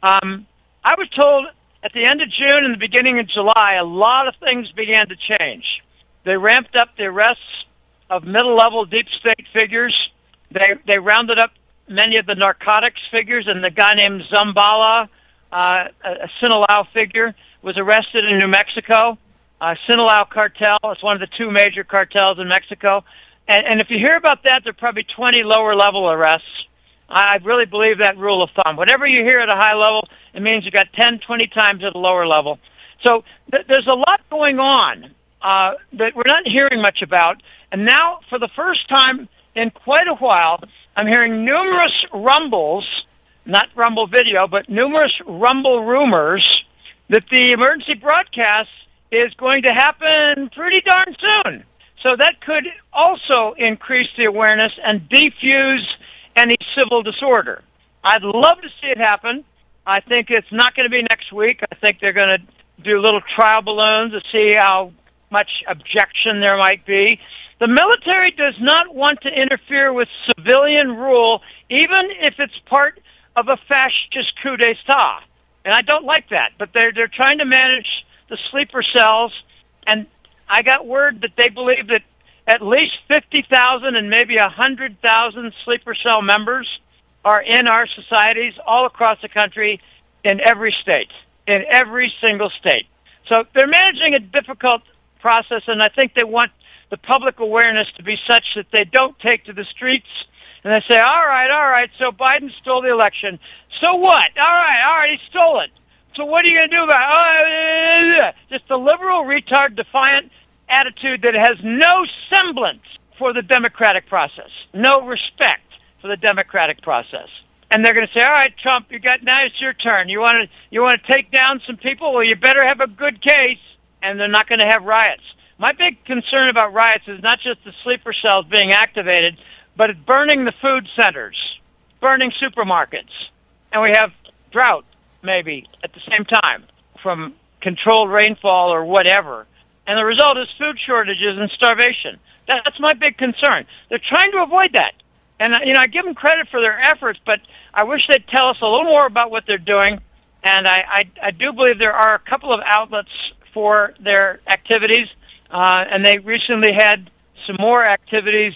I was told at the end of June and the beginning of July, a lot of things began to change. They ramped up the arrests of middle-level deep state figures. They rounded up many of the narcotics figures, and the guy named Zambala, a Sinaloa figure, was arrested in New Mexico. Sinaloa cartel is one of the two major cartels in Mexico. And if you hear about that, there are probably 20 lower-level arrests. I really believe that rule of thumb. Whatever you hear at a high level, it means you got 10, 20 times at a lower level. So there's a lot going on that we're not hearing much about. And now, for the first time in quite a while, I'm hearing numerous rumbles, not Rumble video, but numerous Rumble rumors that the emergency broadcast is going to happen pretty darn soon. So that could also increase the awareness and defuse any civil disorder. I'd love to see it happen. I think it's not going to be next week. I think they're going to do little trial balloons to see how much objection there might be. The military does not want to interfere with civilian rule, even if it's part of a fascist coup d'etat. And I don't like that, but they're trying to manage the sleeper cells, and I got word that they believe that at least 50,000 and maybe 100,000 sleeper cell members are in our societies all across the country in every state, in every single state. So they're managing a difficult process, and I think they want the public awareness to be such that they don't take to the streets and they say, all right, so Biden stole the election. So what? All right, he stole it. So what are you going to do about it? Just a liberal, retard, defiant attitude that has no semblance for the democratic process, no respect for the democratic process. And they're going to say, all right, Trump, now it's your turn. You want to take down some people? Well, you better have a good case, and they're not going to have riots. My big concern about riots is not just the sleeper cells being activated, but it's burning the food centers, burning supermarkets. And we have drought, maybe, at the same time, from controlled rainfall or whatever. And the result is food shortages and starvation. That's my big concern. They're trying to avoid that. And, I give them credit for their efforts, but I wish they'd tell us a little more about what they're doing. And I do believe there are a couple of outlets for their activities, and they recently had some more activities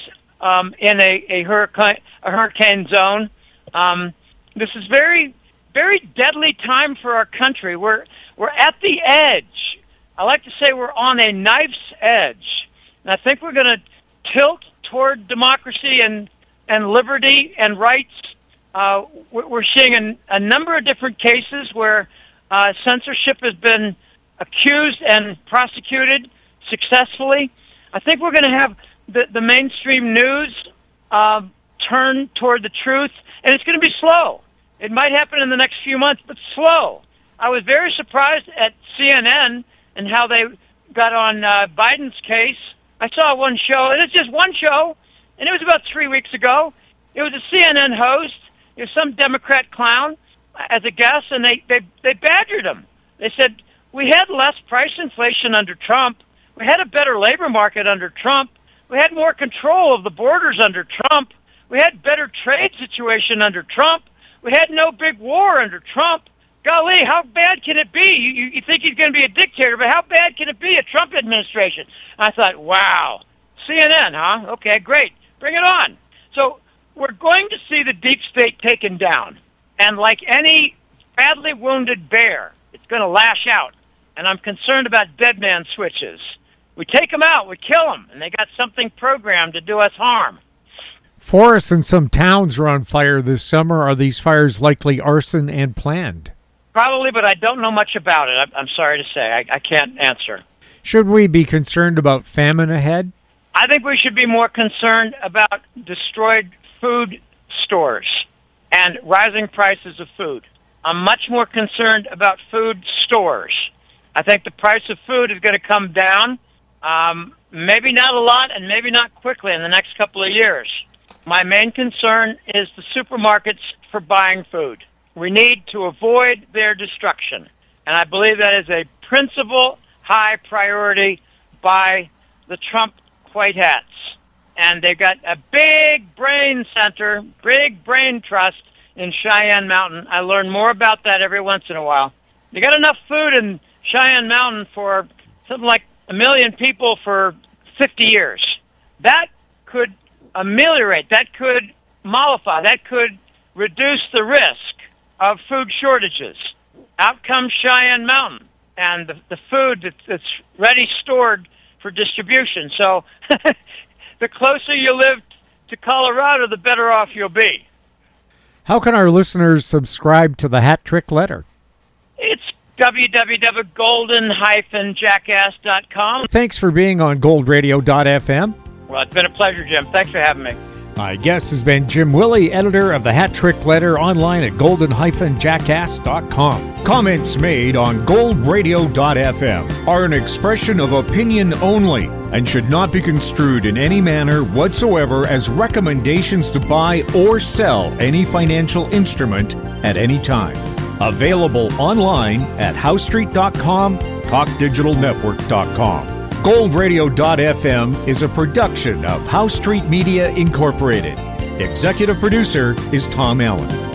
in a hurricane zone. This is very, very deadly time for our country. We're at the edge. I like to say we're on a knife's edge. And I think we're going to tilt toward democracy and liberty and rights. We're seeing a number of different cases where censorship has been accused and prosecuted successfully. I think we're going to have the mainstream news turn toward the truth, and it's going to be slow. It might happen in the next few months, but slow. I was very surprised at CNN and how they got on Biden's case. I saw one show, and it's just one show, and it was about 3 weeks ago. It was a CNN host. It was some Democrat clown as a guest, and they badgered him. They said, we had less price inflation under Trump. We had a better labor market under Trump. We had more control of the borders under Trump. We had better trade situation under Trump. We had no big war under Trump. Golly, how bad can it be? You think he's going to be a dictator, but how bad can it be, a Trump administration? I thought, wow, CNN, huh? Okay, great. Bring it on. So we're going to see the deep state taken down. And like any badly wounded bear, it's going to lash out. And I'm concerned about dead man switches. We take them out, we kill them, and they got something programmed to do us harm. Forests in some towns are on fire this summer. Are these fires likely arson and planned? Probably, but I don't know much about it. I'm sorry to say. I can't answer. Should we be concerned about famine ahead? I think we should be more concerned about destroyed food stores and rising prices of food. I'm much more concerned about food stores. I think the price of food is going to come down, maybe not a lot and maybe not quickly in the next couple of years. My main concern is the supermarkets for buying food. We need to avoid their destruction. And I believe that is a principal high priority by the Trump White Hats. And they've got a big brain center, big brain trust in Cheyenne Mountain. I learn more about that every once in a while. You got enough food in Cheyenne Mountain for something like 1 million people for 50 years. That could ameliorate, that could mollify, that could reduce the risk of food shortages. Out comes Cheyenne Mountain and the food that's ready stored for distribution. So the closer you live to Colorado, the better off you'll be. How can our listeners subscribe to the Hat Trick Letter? It's www.golden-jackass.com. Thanks for being on goldradio.fm. Well, it's been a pleasure, Jim. Thanks for having me. My guest has been Jim Willey, editor of the Hat Trick Letter, online at golden-jackass.com. Comments made on goldradio.fm are an expression of opinion only and should not be construed in any manner whatsoever as recommendations to buy or sell any financial instrument at any time. Available online at HoweStreet.com, TalkDigitalNetwork.com. GoldRadio.fm is a production of Howe Street Media Incorporated. Executive producer is Tom Allen.